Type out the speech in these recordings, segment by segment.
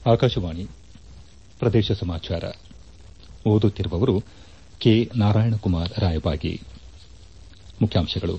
ಆಕಾಶವಾಣಿ ಪ್ರದೇಶ ಸಮಾಚಾರ ಓದುತ್ತಿರುವವರು ಕೆ ನಾರಾಯಣಕುಮಾರ್ ರಾಯಬಾಗಿ ಮುಖ್ಯಾಂಶಗಳು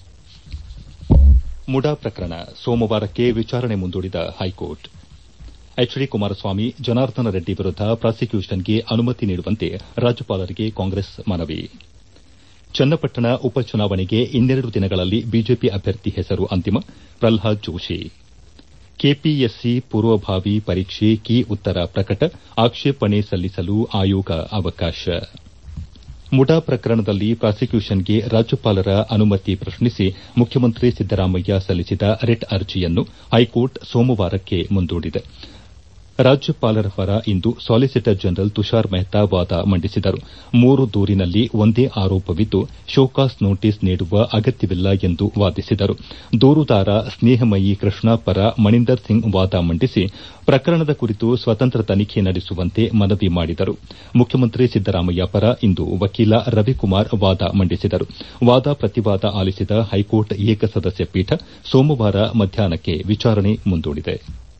ಮುಡಾ ಪ್ರಕರಣ ಸೋಮವಾರಕ್ಕೆ ವಿಚಾರಣೆ ಮುಂದೂಡಿದ high court H D Kumaraswamy Janardhana Reddy ವಿರುದ್ದ ಪ್ರಾಸಿಕ್ಯೂಷನ್ಗೆ ಅನುಮತಿ ನೀಡುವಂತೆ ರಾಜ್ಯಪಾಲರಿಗೆ ಕಾಂಗ್ರೆಸ್ ಮನವಿ ಚನ್ನಪಟ್ಟಣ ಉಪಚುನಾವಣೆಗೆ ಇನ್ನೆರಡು ದಿನಗಳಲ್ಲಿ ಬಿಜೆಪಿ ಅಭ್ಯರ್ಥಿ ಹೆಸರು ಅಂತಿಮ ಪ್ರಲ್ಹಾದ್ ಜೋಶಿ ಕೆಪಿಎಸ್ಸಿ ಪೂರ್ವಭಾವಿ ಪರೀಕ್ಷೆ ಕೀ ಉತ್ತರ ಪ್ರಕಟ ಆಕ್ಷೇಪಣೆ ಸಲ್ಲಿಸಲು ಆಯೋಗ ಅವಕಾಶ ಮುಡಾ ಪ್ರಕರಣದಲ್ಲಿ ಪ್ರಾಸಿಕ್ಯೂಷನ್ಗೆ ರಾಜ್ಯಪಾಲರ ಅನುಮತಿ ಪ್ರಶ್ನಿಸಿ ಮುಖ್ಯಮಂತ್ರಿ ಸಿದ್ದರಾಮಯ್ಯ ಸಲ್ಲಿಸಿದ ರಿಟ್ ಅರ್ಜಿಯನ್ನು ಹೈಕೋರ್ಟ್ ಸೋಮವಾರಕ್ಕೆ ಮುಂದೂಡಿದೆ ರಾಜ್ಯಪಾಲರ ಪರ ಇಂದು ಸಾಲಿಸಿಟರ್ ಜನರಲ್ ತುಷಾರ್ ಮೆಹ್ತಾ ವಾದ ಮಂಡಿಸಿದರು 3 ದೂರಿನಲ್ಲಿ ಒಂದೇ ಆರೋಪವಿದ್ದು ಶೋಕಾಸ್ ನೋಟಿಸ್ ನೀಡುವ ಅಗತ್ಯವಿಲ್ಲ ಎಂದು ವಾದಿಸಿದರು ದೂರುದಾರ ಸ್ನೇಹಮಯಿ ಕೃಷ್ಣ ಪರ ಮಣಿಂದರ್ ಸಿಂಗ್ ವಾದ ಮಂಡಿಸಿ ಪ್ರಕರಣದ ಕುರಿತು ಸ್ವತಂತ್ರ ತನಿಖೆ ನಡೆಸುವಂತೆ ಮನವಿ ಮಾಡಿದರು ಮುಖ್ಯಮಂತ್ರಿ ಸಿದ್ದರಾಮಯ್ಯ ಪರ ಇಂದು ವಕೀಲ ರವಿಕುಮಾರ್ ವಾದ ಮಂಡಿಸಿದರು ವಾದ ಪ್ರತಿವಾದ ಆಲಿಸಿದ ಹೈಕೋರ್ಟ್ ಏಕಸದಸ್ಯ ಪೀಠ ಸೋಮವಾರ ಮಧ್ಯಾಹ್ನಕ್ಕೆ ವಿಚಾರಣೆ ಮುಂದೂಡಿದೆ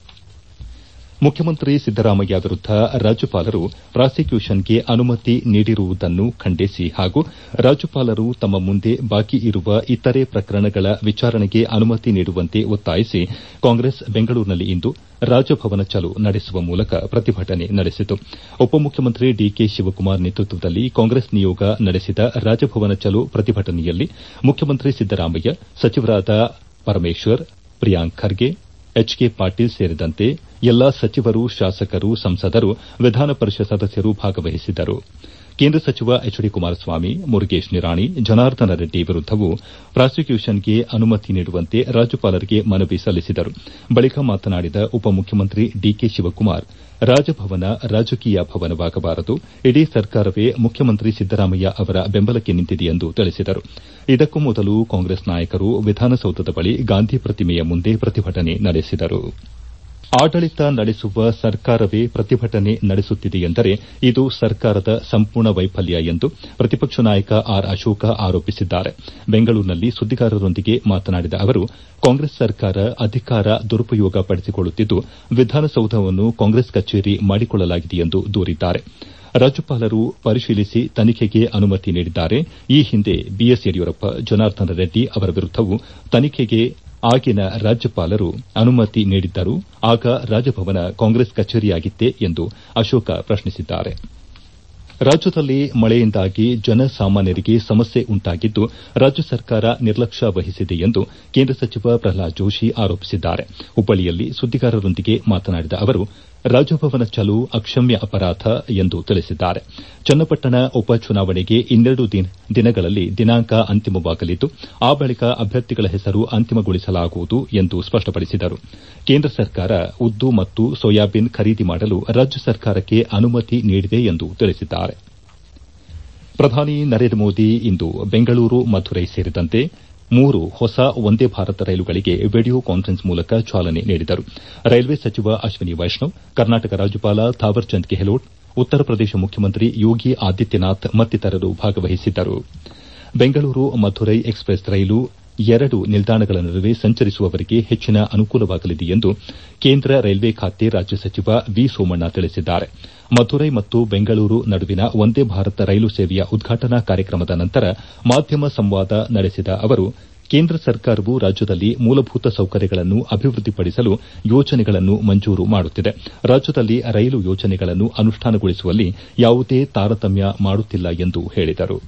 ಮುಖ್ಯಮಂತ್ರಿ ಸಿದ್ದರಾಮಯ್ಯ ವಿರುದ್ದ ರಾಜ್ಯಪಾಲರು ಪ್ರಾಸಿಕ್ಯೂಷನ್ಗೆ ಅನುಮತಿ ನೀಡಿರುವುದನ್ನು ಖಂಡಿಸಿ ಹಾಗೂ ರಾಜ್ಯಪಾಲರು ತಮ್ಮ ಮುಂದೆ ಬಾಕಿ ಇರುವ ಇತರೆ ಪ್ರಕರಣಗಳ ವಿಚಾರಣೆಗೆ ಅನುಮತಿ ನೀಡುವಂತೆ ಒತ್ತಾಯಿಸಿ ಕಾಂಗ್ರೆಸ್ ಬೆಂಗಳೂರಿನಲ್ಲಿಂದು ರಾಜಭವನ ಚಲೋ ನಡೆಸುವ ಮೂಲಕ ಪ್ರತಿಭಟನೆ ನಡೆಸಿತು ಉಪಮುಖ್ಯಮಂತ್ರಿ ಡಿಕೆ ಶಿವಕುಮಾರ್ ನೇತೃತ್ವದಲ್ಲಿ ಕಾಂಗ್ರೆಸ್ ನಿಯೋಗ ನಡೆಸಿದ ರಾಜಭವನ ಚಲೋ ಪ್ರತಿಭಟನೆಯಲ್ಲಿ ಮುಖ್ಯಮಂತ್ರಿ ಸಿದ್ದರಾಮಯ್ಯ ಸಚಿವರಾದ ಪರಮೇಶ್ವರ್ ಪ್ರಿಯಾಂಕ್ ಖರ್ಗೆ ಎಚ್ಕೆ ಪಾಟೀಲ್ ಸೇರಿದಂತೆ ಎಲ್ಲಾ ಸಚಿವರು ಶಾಸಕರು ಸಂಸದರು ವಿಧಾನ ಪರಿಷತ್ ಸದಸ್ಯರು ಭಾಗವಹಿಸಿದ್ದರು ಕೇಂದ್ರ ಸಚಿವ ಎಚ್ ಡಿ ಕುಮಾರಸ್ವಾಮಿ ಮುರುಗೇಶ್ ನಿರಾಣಿ ಜನಾರ್ದನ ರೆಡ್ಡಿ ವಿರುದ್ದವೂ ಪ್ರಾಸಿಕ್ಯೂಷನ್ಗೆ ಅನುಮತಿ ನೀಡುವಂತೆ ರಾಜ್ಯಪಾಲರಿಗೆ ಮನವಿ ಸಲ್ಲಿಸಿದರು ಬಳಿಕ ಮಾತನಾಡಿದ ಉಪಮುಖ್ಯಮಂತ್ರಿ ಡಿಕೆ ಶಿವಕುಮಾರ್ ರಾಜಭವನ ರಾಜಕೀಯ ಭವನವಾಗಬಾರದು ಇಡೀ ಸರ್ಕಾರವೇ ಮುಖ್ಯಮಂತ್ರಿ ಸಿದ್ದರಾಮಯ್ಯ ಅವರ ಬೆಂಬಲಕ್ಕೆ ನಿಂತಿದೆ ಎಂದು ತಿಳಿಸಿದರು ಇದಕ್ಕೂ ಮೊದಲು ಕಾಂಗ್ರೆಸ್ ನಾಯಕರು ವಿಧಾನಸೌಧದ ಬಳಿ ಗಾಂಧಿ ಪ್ರತಿಮೆಯ ಮುಂದೆ ಪ್ರತಿಭಟನೆ ನಡೆಸಿದರು ಆಡಳಿತ ನಡೆಸುವ ಸರ್ಕಾರವೇ ಪ್ರತಿಭಟನೆ ನಡೆಸುತ್ತಿದೆಯೆಂದರೆ ಇದು ಸರ್ಕಾರದ ಸಂಪೂರ್ಣ ವೈಫಲ್ಯ ಎಂದು ಪ್ರತಿಪಕ್ಷ ನಾಯಕ ಆರ್ ಅಶೋಕ ಆರೋಪಿಸಿದ್ದಾರೆ ಬೆಂಗಳೂರಿನಲ್ಲಿ ಸುದ್ದಿಗಾರರೊಂದಿಗೆ ಮಾತನಾಡಿದ ಅವರು ಕಾಂಗ್ರೆಸ್ ಸರ್ಕಾರ ಅಧಿಕಾರ ದುರುಪಯೋಗ ಪಡಿಸಿಕೊಳ್ಳುತ್ತಿದ್ದು ವಿಧಾನಸೌಧವನ್ನು ಕಾಂಗ್ರೆಸ್ ಕಚೇರಿ ಮಾಡಿಕೊಳ್ಳಲಾಗಿದೆ ಎಂದು ದೂರಿದ್ದಾರೆ ರಾಜ್ಯಪಾಲರು ಪರಿಶೀಲಿಸಿ ತನಿಖೆಗೆ ಅನುಮತಿ ನೀಡಿದ್ದಾರೆ ಈ ಹಿಂದೆ ಬಿಎಸ್ ಯಡಿಯೂರಪ್ಪ ಜನಾರ್ದನ ರೆಡ್ಡಿ ಅವರ ವಿರುದ್ದವೂ ತನಿಖೆಗೆ ಆಗಿನ ರಾಜ್ಯಪಾಲರು ಅನುಮತಿ ನೀಡಿದ್ದರು ಆಗ ರಾಜಭವನ ಕಾಂಗ್ರೆಸ್ ಕಚೇರಿಯಾಗಿತ್ತೇ ಎಂದು ಅಶೋಕ ಪ್ರಶ್ನಿಸಿದ್ದಾರೆ ರಾಜ್ಯದಲ್ಲಿ ಮಳೆಯಿಂದಾಗಿ ಜನಸಾಮಾನ್ಯರಿಗೆ ಸಮಸ್ಯೆ ಉಂಟಾಗಿದ್ದು ರಾಜ್ಯ ಸರ್ಕಾರ ನಿರ್ಲಕ್ಷ್ಯ ವಹಿಸಿದೆ ಎಂದು ಕೇಂದ್ರ ಸಚಿವ ಪ್ರಲ್ಹಾದ್ ಜೋಶಿ ಆರೋಪಿಸಿದ್ದಾರೆ ಹುಬ್ಬಳ್ಳಿಯಲ್ಲಿ ಸುದ್ದಿಗಾರರೊಂದಿಗೆ ಮಾತನಾಡಿದ ಅವರು ರಾಜಭವನ ಚಲೋ ಅಕ್ಷಮ್ಯ ಅಪರಾಧ ಎಂದು ತಿಳಿಸಿದ್ದಾರೆ ಚನ್ನಪಟ್ಟಣ ಉಪಚುನಾವಣೆಗೆ ಇನ್ನೆರಡು ದಿನಗಳಲ್ಲಿ ದಿನಾಂಕ ಅಂತಿಮವಾಗಲಿದ್ದು ಆ ಬಳಿಕ ಅಭ್ಯರ್ಥಿಗಳ ಹೆಸರು ಅಂತಿಮಗೊಳಿಸಲಾಗುವುದು ಎಂದು ಸ್ಪಷ್ಟಪಡಿಸಿದರು ಕೇಂದ್ರ ಸರ್ಕಾರ ಉದ್ದು ಮತ್ತು ಸೋಯಾಬೀನ್ ಖರೀದಿ ಮಾಡಲು ರಾಜ್ಯ ಸರ್ಕಾರಕ್ಕೆ ಅನುಮತಿ ನೀಡಿದೆ ಎಂದು ತಿಳಿಸಿದ್ದಾರೆ ಪ್ರಧಾನಿ ನರೇಂದ್ರ ಮೋದಿ ಇಂದು ಬೆಂಗಳೂರು ಮಧುರೈ ಸೇರಿದಂತೆ 3 ಹೊಸ ವಂದೇ ಭಾರತ್ ರೈಲುಗಳಿಗೆ ವಿಡಿಯೋ ಕಾನ್ಫರೆನ್ಸ್ ಮೂಲಕ ಚಾಲನೆ ನೀಡಿದರು ರೈಲ್ವೆ ಸಚಿವ ಅಶ್ವಿನಿ ವೈಷ್ಣವ್ ಕರ್ನಾಟಕ ರಾಜ್ಯಪಾಲ ಥಾವರ್ ಚಂದ್ ಗೆಹ್ಲೋಟ್ ಉತ್ತರ ಪ್ರದೇಶ ಮುಖ್ಯಮಂತ್ರಿ ಯೋಗಿ ಆದಿತ್ಯನಾಥ್ ಮತ್ತಿತರರು ಭಾಗವಹಿಸಿದ್ದರು ಬೆಂಗಳೂರು ಮಧುರೈ ಎಕ್ಸ್ಪ್ರೆಸ್ ರೈಲು 2 ನಿಲ್ದಾಣಗಳ ನಡುವೆ ಸಂಚರಿಸುವವರಿಗೆ ಹೆಚ್ಚಿನ ಅನುಕೂಲವಾಗಲಿದೆ ಎಂದು ಕೇಂದ್ರ ರೈಲ್ವೆ ಖಾತೆ ರಾಜ್ಯ ಸಚಿವ ವಿ ಸೋಮಣ್ಣ ತಿಳಿಸಿದ್ದಾರೆ ಮಧುರೈ ಮತ್ತು ಬೆಂಗಳೂರು ನಡುವಿನ ವಂದೇ ಭಾರತ್ ರೈಲು ಸೇವೆಯ ಉದ್ಘಾಟನಾ ಕಾರ್ಯಕ್ರಮದ ನಂತರ ಮಾಧ್ಯಮ ಸಂವಾದ ನಡೆಸಿದ ಅವರು ಕೇಂದ್ರ ಸರ್ಕಾರವು ರಾಜ್ಯದಲ್ಲಿ ಮೂಲಭೂತ ಸೌಕರ್ಯಗಳನ್ನು ಅಭಿವೃದ್ಧಿಪಡಿಸಲು ಯೋಜನೆಗಳನ್ನು ಮಂಜೂರು ಮಾಡುತ್ತಿದೆ ರಾಜ್ಯದಲ್ಲಿ ರೈಲು ಯೋಜನೆಗಳನ್ನು ಅನುಷ್ಠಾನಗೊಳಿಸುವಲ್ಲಿ ಯಾವುದೇ ತಾರತಮ್ಯ ಮಾಡುತ್ತಿಲ್ಲ ಎಂದು ಹೇಳಿದರು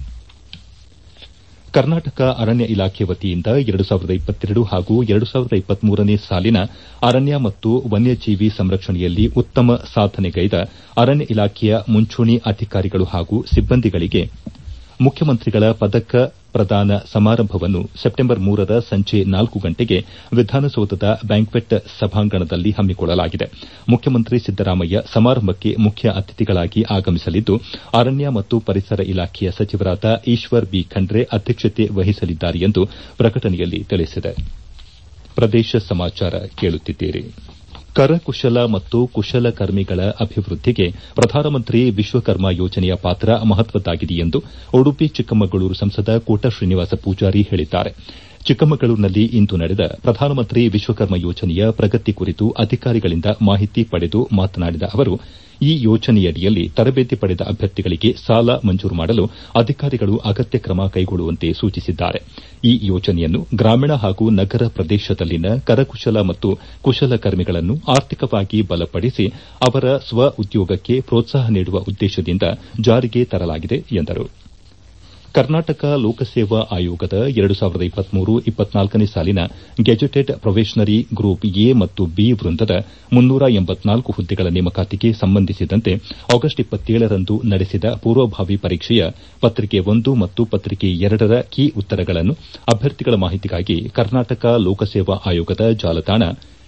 ಕರ್ನಾಟಕ ಅರಣ್ಯ ಇಲಾಖೆ ವತಿಯಿಂದ 2022 ಹಾಗೂ 2023ನೇ ಸಾಲಿನ ಅರಣ್ಯ ಮತ್ತು ವನ್ಯಜೀವಿ ಸಂರಕ್ಷಣೆಯಲ್ಲಿ ಉತ್ತಮ ಸಾಧನೆಗೈದ ಅರಣ್ಯ ಇಲಾಖೆಯ ಮುಂಚೂಣಿ ಅಧಿಕಾರಿಗಳು ಹಾಗೂ ಸಿಬ್ಬಂದಿಗಳಿಗೆ ಮುಖ್ಯಮಂತ್ರಿಗಳ ಪದಕ ಪ್ರದಾನ ಸಮಾರಂಭವನ್ನು ಸೆಪ್ಟೆಂಬರ್ 3ರ ಸಂಜೆ 4 ಗಂಟೆಗೆ ವಿಧಾನಸೌಧದ ಬ್ಯಾಂಕ್ವೆಟ್ ಸಭಾಂಗಣದಲ್ಲಿ ಹಮ್ಮಿಕೊಳ್ಳಲಾಗಿದೆ ಮುಖ್ಯಮಂತ್ರಿ ಸಿದ್ದರಾಮಯ್ಯ ಸಮಾರಂಭಕ್ಕೆ ಮುಖ್ಯ ಅತಿಥಿಗಳಾಗಿ ಆಗಮಿಸಲಿದ್ದು ಅರಣ್ಯ ಮತ್ತು ಪರಿಸರ ಇಲಾಖೆಯ ಸಚಿವರಾದ ಈಶ್ವರ್ ಬಿ ಖಂಡ್ರೆ ಅಧ್ಯಕ್ಷತೆ ವಹಿಸಲಿದ್ದಾರೆ ಎಂದು ಪ್ರಕಟಣೆಯಲ್ಲಿ ತಿಳಿಸಿದೆ ಪ್ರದೇಶ ಸಮಾಚಾರ ಕೇಳುತ್ತಿದ್ದೀರಿ ಕರಕುಶಲ ಮತ್ತು ಕುಶಲಕರ್ಮಿಗಳ ಅಭಿವೃದ್ಧಿಗೆ ಪ್ರಧಾನಮಂತ್ರಿ ವಿಶ್ವಕರ್ಮ ಯೋಜನೆಯ ಪಾತ್ರ ಮಹತ್ವದ್ದಾಗಿದೆ ಎಂದು ಉಡುಪಿ ಚಿಕ್ಕಮಗಳೂರು ಸಂಸದ ಕೋಟ ಶ್ರೀನಿವಾಸ ಪೂಜಾರಿ ಹೇಳಿದ್ದಾರೆ ಚಿಕ್ಕಮಗಳೂರಿನಲ್ಲಿ ಇಂದು ನಡೆದ ಪ್ರಧಾನಮಂತ್ರಿ ವಿಶ್ವಕರ್ಮ ಯೋಜನೆಯ ಪ್ರಗತಿ ಕುರಿತು ಅಧಿಕಾರಿಗಳಿಂದ ಮಾಹಿತಿ ಪಡೆದು ಮಾತನಾಡಿದ ಅವರು ಈ ಯೋಜನೆಯಡಿಯಲ್ಲಿ ತರಬೇತಿ ಪಡೆದ ಅಭ್ಯರ್ಥಿಗಳಿಗೆ ಸಾಲ ಮಂಜೂರು ಮಾಡಲು ಅಧಿಕಾರಿಗಳು ಅಗತ್ಯ ಕ್ರಮ ಕೈಗೊಳ್ಳುವಂತೆ ಸೂಚಿಸಿದ್ದಾರೆ ಈ ಯೋಜನೆಯನ್ನು ಗ್ರಾಮೀಣ ಹಾಗೂ ನಗರ ಪ್ರದೇಶದಲ್ಲಿನ ಕರಕುಶಲ ಮತ್ತು ಕುಶಲಕರ್ಮಿಗಳನ್ನು ಆರ್ಥಿಕವಾಗಿ ಬಲಪಡಿಸಿ ಅವರ ಸ್ವ ಉದ್ಯೋಗಕ್ಕೆ ಪ್ರೋತ್ಸಾಹ ನೀಡುವ ಉದ್ದೇಶದಿಂದ ಜಾರಿಗೆ ತರಲಾಗಿದೆ ಎಂದರು ಕರ್ನಾಟಕ ಲೋಕಸೇವಾ ಆಯೋಗದ 2023-24ನೇ ಸಾಲಿನ ಗೆಜೆಟೆಡ್ ಪ್ರೊಬೇಷನರಿ ಗ್ರೂಪ್ ಎ ಮತ್ತು ಬಿ ವೃಂದದ 384 ಹುದ್ದೆಗಳ ನೇಮಕಾತಿಗೆ ಸಂಬಂಧಿಸಿದಂತೆ ಆಗಸ್ಟ್ 27ರಂದು ನಡೆಸಿದ ಪೂರ್ವಭಾವಿ ಪರೀಕ್ಷೆಯ ಪತ್ರಿಕೆ 1 ಮತ್ತು ಪತ್ರಿಕೆ 2ರ ಕೀ ಉತ್ತರಗಳನ್ನು ಅಭ್ಯರ್ಥಿಗಳ ಮಾಹಿತಿಗಾಗಿ ಕರ್ನಾಟಕ ಲೋಕಸೇವಾ ಆಯೋಗದ ಜಾಲತಾಣ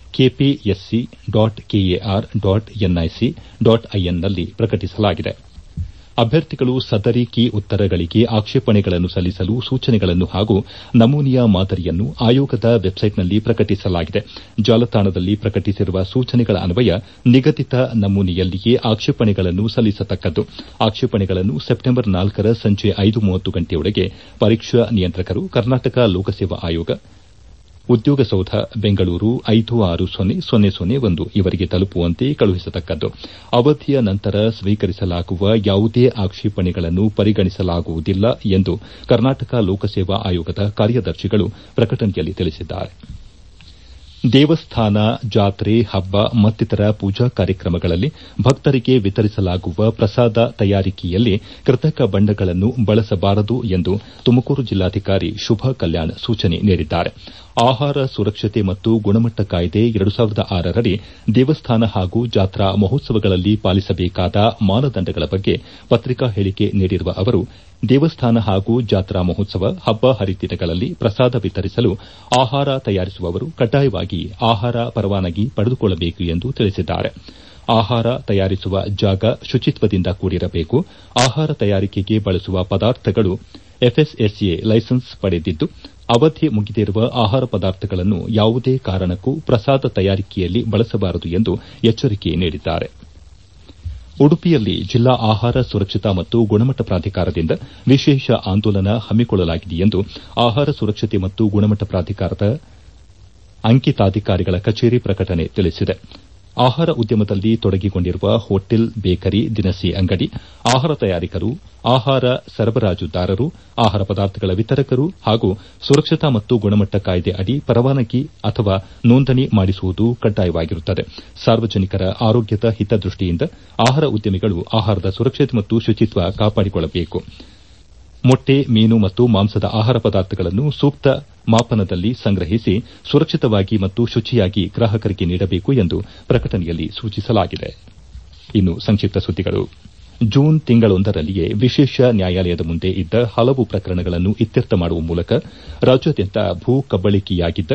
kpsc.kar.nic.in ನಲ್ಲಿ ಪ್ರಕಟಿಸಲಾಗಿದೆ ಅಭ್ಯರ್ಥಿಗಳು ಸದರಿ ಕೀ ಉತ್ತರಗಳಿಗೆ ಆಕ್ಷೇಪಣೆಗಳನ್ನು ಸಲ್ಲಿಸಲು ಸೂಚನೆಗಳನ್ನು ಹಾಗೂ ನಮೂನೆಯ ಮಾದರಿಯನ್ನು ಆಯೋಗದ ವೆಬ್ಸೈಟ್ನಲ್ಲಿ ಪ್ರಕಟಿಸಲಾಗಿದೆ ಜಾಲತಾಣದಲ್ಲಿ ಪ್ರಕಟಿಸಿರುವ ಸೂಚನೆಗಳ ಅನ್ವಯ ನಿಗದಿತ ನಮೂನೆಯಲ್ಲಿಯೇ ಆಕ್ಷೇಪಣೆಗಳನ್ನು ಸಲ್ಲಿಸತಕ್ಕದ್ದು ಆಕ್ಷೇಪಣೆಗಳನ್ನು ಸೆಪ್ಟೆಂಬರ್ 4ರ ಸಂಜೆ 5:30 ಗಂಟೆಯೊಳಗೆ ಪರೀಕ್ಷಾ ನಿಯಂತ್ರಕರು ಕರ್ನಾಟಕ ಲೋಕಸೇವಾ ಆಯೋಗ ಉದ್ಯೋಗ ಸೌಧ ಬೆಂಗಳೂರು 560001 ಇವರಿಗೆ ತಲುಪುವಂತೆ ಕಳುಹಿಸತಕ್ಕದ್ದು ಅವಧಿಯ ನಂತರ ಸ್ವೀಕರಿಸಲಾಗುವ ಯಾವುದೇ ಆಕ್ಷೇಪಣೆಗಳನ್ನು ಪರಿಗಣಿಸಲಾಗುವುದಿಲ್ಲ ಎಂದು ಕರ್ನಾಟಕ ಲೋಕಸೇವಾ ಆಯೋಗದ ಕಾರ್ಯದರ್ಶಿಗಳು ಪ್ರಕಟಣೆಯಲ್ಲಿ ತಿಳಿಸಿದ್ದಾರೆ ದೇವಸ್ಥಾನ ಜಾತ್ರೆ ಹಬ್ಬ ಮತ್ತಿತರ ಪೂಜಾ ಕಾರ್ಯಕ್ರಮಗಳಲ್ಲಿ ಭಕ್ತರಿಗೆ ವಿತರಿಸಲಾಗುವ ಪ್ರಸಾದ ತಯಾರಿಕೆಯಲ್ಲಿ ಕೃತಕ ಬಣ್ಣಗಳನ್ನು ಬಳಸಬಾರದು ಎಂದು ತುಮಕೂರು ಜಿಲ್ಲಾಧಿಕಾರಿ ಶುಭಾ ಕಲ್ಯಾಣ್ ಸೂಚನೆ ನೀಡಿದ್ದಾರೆ ಆಹಾರ ಸುರಕ್ಷತೆ ಮತ್ತು ಗುಣಮಟ್ಟ ಕಾಯ್ದೆ 2006ರಡಿ ದೇವಸ್ಥಾನ ಹಾಗೂ ಜಾತ್ರಾ ಮಹೋತ್ಸವಗಳಲ್ಲಿ ಪಾಲಿಸಬೇಕಾದ ಮಾನದಂಡಗಳ ಬಗ್ಗೆ ಪತ್ರಿಕಾ ಹೇಳಿಕೆ ನೀಡಿರುವ ಅವರು ದೇವಸ್ಥಾನ ಹಾಗೂ ಜಾತ್ರಾ ಮಹೋತ್ಸವ ಹಬ್ಬ ಹರಿದಿನಗಳಲ್ಲಿ ಪ್ರಸಾದ ವಿತರಿಸಲು ಆಹಾರ ತಯಾರಿಸುವವರು ಕಡ್ಡಾಯವಾಗಿ ಆಹಾರ ಪರವಾನಗಿ ಪಡೆದುಕೊಳ್ಳಬೇಕು ಎಂದು ತಿಳಿಸಿದ್ದಾರೆ ಆಹಾರ ತಯಾರಿಸುವ ಜಾಗ ಶುಚಿತ್ವದಿಂದ ಕೂಡಿರಬೇಕು ಆಹಾರ ತಯಾರಿಕೆಗೆ ಬಳಸುವ ಪದಾರ್ಥಗಳು ಎಫ್ಎಸ್ಎಸ್ಎ ಲೈಸೆನ್ಸ್ ಪಡೆದಿದ್ದು ಅವಧಿ ಮುಗಿದಿರುವ ಆಹಾರ ಪದಾರ್ಥಗಳನ್ನು ಯಾವುದೇ ಕಾರಣಕ್ಕೂ ಪ್ರಸಾದ ತಯಾರಿಕೆಯಲ್ಲಿ ಬಳಸಬಾರದು ಎಂದು ಎಚ್ಚರಿಕೆ ನೀಡಿದ್ದಾರೆ ಉಡುಪಿಯಲ್ಲಿ ಜಿಲ್ಲಾ ಆಹಾರ ಸುರಕ್ಷತಾ ಮತ್ತು ಗುಣಮಟ್ಟ ಪ್ರಾಧಿಕಾರದಿಂದ ವಿಶೇಷ ಆಂದೋಲನ ಹಮ್ಮಿಕೊಳ್ಳಲಾಗಿದೆ ಎಂದು ಆಹಾರ ಸುರಕ್ಷತೆ ಮತ್ತು ಗುಣಮಟ್ಟ ಪ್ರಾಧಿಕಾರದ ಅಂಕಿತಾಧಿಕಾರಿಗಳ ಕಚೇರಿ ಪ್ರಕಟಣೆ ತಿಳಿಸಿದೆ ಆಹಾರ ಉದ್ಯಮದಲ್ಲಿ ತೊಡಗಿಕೊಂಡಿರುವ ಹೋಟೆಲ್ ಬೇಕರಿ ದಿನಸಿ ಅಂಗಡಿ ಆಹಾರ ತಯಾರಕರು ಆಹಾರ ಸರಬರಾಜುದಾರರು ಆಹಾರ ಪದಾರ್ಥಗಳ ವಿತರಕರು ಹಾಗೂ ಸುರಕ್ಷತಾ ಮತ್ತು ಗುಣಮಟ್ಟ ಕಾಯ್ದೆ ಅಡಿ ಪರವಾನಗಿ ಅಥವಾ ನೋಂದಣಿ ಮಾಡಿಸುವುದು ಕಡ್ಡಾಯವಾಗಿರುತ್ತದೆ ಸಾರ್ವಜನಿಕರ ಆರೋಗ್ಯದ ಹಿತದೃಷ್ಟಿಯಿಂದ ಆಹಾರ ಉದ್ಯಮಿಗಳು ಆಹಾರದ ಸುರಕ್ಷತೆ ಮತ್ತು ಶುಚಿತ್ವ ಕಾಪಾಡಿಕೊಳ್ಳಬೇಕು ಮೊಟ್ಟೆ ಮೀನು ಮತ್ತು ಮಾಂಸದ ಆಹಾರ ಪದಾರ್ಥಗಳನ್ನು ಸೂಕ್ತ ಮಾಪನದಲ್ಲಿ ಸಂಗ್ರಹಿಸಿ ಸುರಕ್ಷಿತವಾಗಿ ಮತ್ತು ಶುಚಿಯಾಗಿ ಗ್ರಾಹಕರಿಗೆ ನೀಡಬೇಕು ಎಂದು ಪ್ರಕಟಣೆಯಲ್ಲಿ ಸೂಚಿಸಲಾಗಿದೆ ಇನ್ನು ಸಂಕ್ಷಿಪ್ತ ಸುದ್ದಿಗಳು ಜೂನ್ ತಿಂಗಳೊಂದರಲ್ಲಿಯೇ ವಿಶೇಷ ನ್ಯಾಯಾಲಯದ ಮುಂದೆ ಇದ್ದ ಹಲವು ಪ್ರಕರಣಗಳನ್ನು ಇತ್ಯರ್ಥ ಮಾಡುವ ಮೂಲಕ ರಾಜ್ಯಾದ್ಯಂತ ಭೂ ಕಬಳಿಕೆಯಾಗಿದ್ದ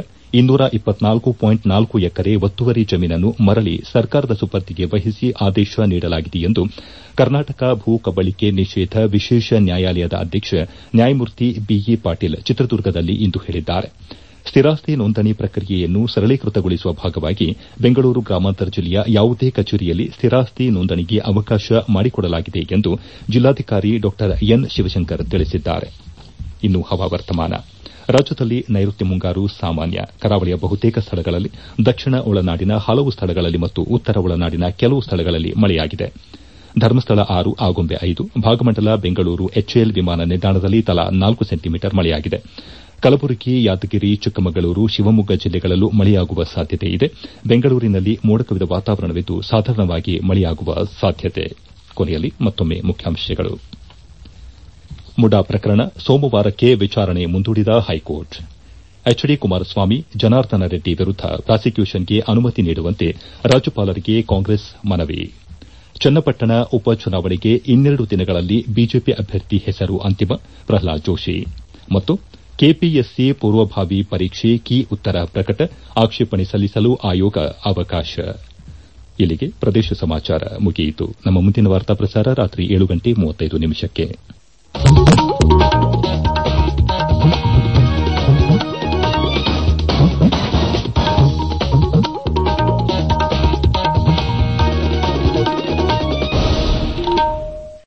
224.4 ಎಕರೆ ಒತ್ತುವರಿ ಜಮೀನನ್ನು ಮರಳಿ ಸರ್ಕಾರದ ಸುಪರ್ದಿಗೆ ವಹಿಸಿ ಆದೇಶ ನೀಡಲಾಗಿದೆ ಎಂದು ಕರ್ನಾಟಕ ಭೂ ಕಬಳಿಕೆ ನಿಷೇಧ ವಿಶೇಷ ನ್ಯಾಯಾಲಯದ ಅಧ್ಯಕ್ಷ ನ್ಯಾಯಮೂರ್ತಿ ಬಿಇ ಪಾಟೀಲ್ ಚಿತ್ರದುರ್ಗದಲ್ಲಿ ಇಂದು ಹೇಳಿದ್ದಾರೆ ಸ್ಥಿರಾಸ್ತಿ ನೋಂದಣಿ ಪ್ರಕ್ರಿಯೆಯನ್ನು ಸರಳೀಕೃತಗೊಳಿಸುವ ಭಾಗವಾಗಿ ಬೆಂಗಳೂರು ಗ್ರಾಮಾಂತರ ಜಿಲ್ಲೆಯ ಯಾವುದೇ ಕಚೇರಿಯಲ್ಲಿ ಸ್ಥಿರಾಸ್ತಿ ನೋಂದಣಿಗೆ ಅವಕಾಶ ಮಾಡಿಕೊಡಲಾಗಿದೆ ಎಂದು ಜಿಲ್ಲಾಧಿಕಾರಿ ಡಾ ಎನ್ ಶಿವಶಂಕರ್ ತಿಳಿಸಿದ್ದಾರೆ ಇನ್ನು ಹವಾವರ್ತಮಾನ ರಾಜ್ಯದಲ್ಲಿ ನೈಋತ್ಯ ಮುಂಗಾರು ಸಾಮಾನ್ಯ ಕರಾವಳಿಯ ಬಹುತೇಕ ಸ್ಥಳಗಳಲ್ಲಿ ದಕ್ಷಿಣ ಒಳನಾಡಿನ ಹಲವು ಸ್ಥಳಗಳಲ್ಲಿ ಮತ್ತು ಉತ್ತರ ಒಳನಾಡಿನ ಕೆಲವು ಸ್ಥಳಗಳಲ್ಲಿ ಮಳೆಯಾಗಿದೆ ಧರ್ಮಸ್ಥಳ 6 ಆಗುಂಬೆ 5 ಭಾಗಮಂಡಲ ಬೆಂಗಳೂರು ಎಚ್ಎಎಲ್ ವಿಮಾನ ನಿಲ್ದಾಣದಲ್ಲಿ ತಲಾ 4 ಸೆಂಟಿಮೀಟರ್ ಮಳೆಯಾಗಿದೆ ಕಲಬುರಗಿ ಯಾದಗಿರಿ ಚಿಕ್ಕಮಗಳೂರು ಶಿವಮೊಗ್ಗ ಜಿಲ್ಲೆಗಳಲ್ಲೂ ಮಳೆಯಾಗುವ ಸಾಧ್ಯತೆ ಇದೆ ಬೆಂಗಳೂರಿನಲ್ಲಿ ಮೋಡ ಕವಿದ ವಾತಾವರಣವಿದ್ದು ಸಾಧಾರಣವಾಗಿ ಮಳೆಯಾಗುವ ಸಾಧ್ಯತೆ ಕೊನೆಯಲ್ಲಿ ಮತ್ತೊಮ್ಮೆ ಮುಖ್ಯಾಂಶಗಳು ಮುಡಾ ಪ್ರಕರಣ ಸೋಮವಾರಕ್ಕೆ ವಿಚಾರಣೆ ಮುಂದೂಡಿದ ಹೈಕೋರ್ಟ್ ಎಚ್ಡಿ ಕುಮಾರಸ್ವಾಮಿ ಜನಾರ್ದನ ರೆಡ್ಡಿ ವಿರುದ್ದ ಪ್ರಾಸಿಕ್ಯೂಷನ್ಗೆ ಅನುಮತಿ ನೀಡುವಂತೆ ರಾಜ್ಯಪಾಲರಿಗೆ ಕಾಂಗ್ರೆಸ್ ಮನವಿ ಚನ್ನಪಟ್ಟಣ ಉಪಚುನಾವಣೆಗೆ 12 ದಿನಗಳಲ್ಲಿ ಬಿಜೆಪಿ ಅಭ್ಯರ್ಥಿ ಹೆಸರು ಅಂತಿಮ ಪ್ರಹ್ಲಾದ್ ಜೋಶಿ ಮತ್ತು ಕೆಪಿಎಸ್ಸಿ ಪೂರ್ವಭಾವಿ ಪರೀಕ್ಷೆ ಕೀ ಉತ್ತರ ಪ್ರಕಟ ಆಕ್ಷೇಪಣೆ ಸಲ್ಲಿಸಲು ಆಯೋಗ ಅವಕಾಶ ಇಲ್ಲಿಗೆ ಪ್ರದೇಶ ಸಮಾಚಾರ ಮುಗಿಯಿತು ನಮ್ಮ ಮುಂದಿನ ವಾರ್ತಾ ಪ್ರಸಾರ ರಾತ್ರಿ 7:35